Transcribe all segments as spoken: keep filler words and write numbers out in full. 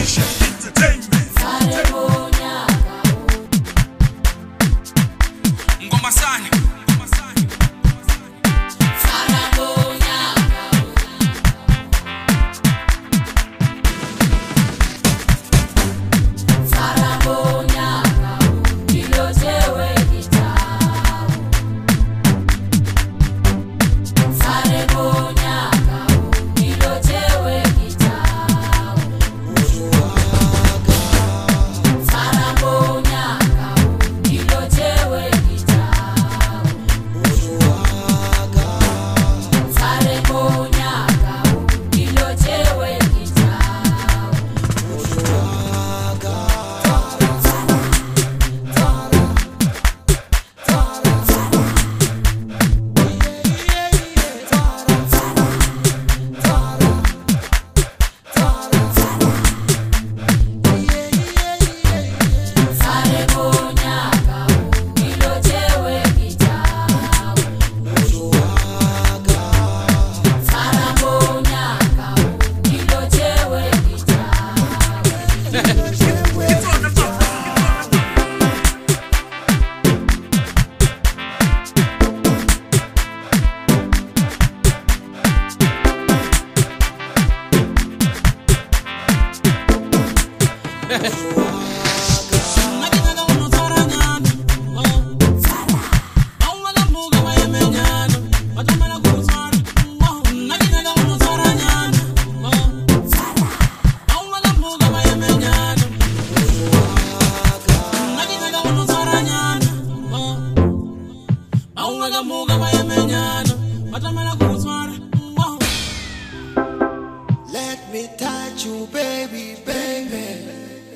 Let me touch you, baby, baby.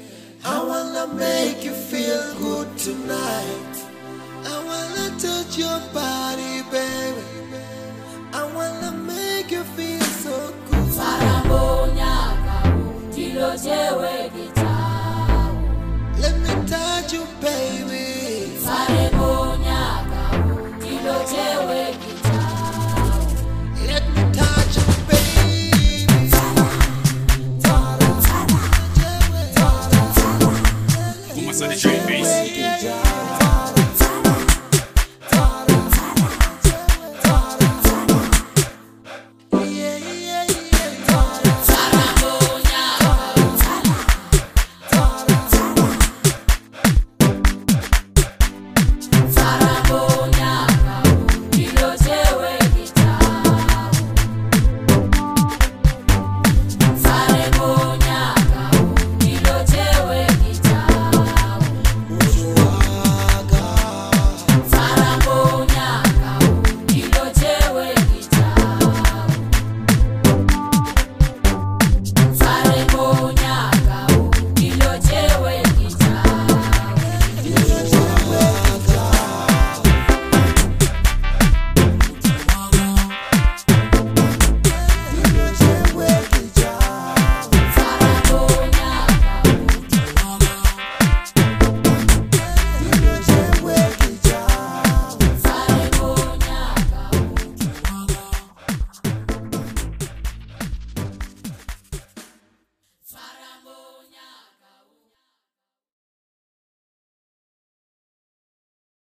I wanna make you feel good tonight. I wanna touch your body, baby. I wanna make you feel so good. Let me touch you, baby. Let me touch you, baby. Who must I the train base?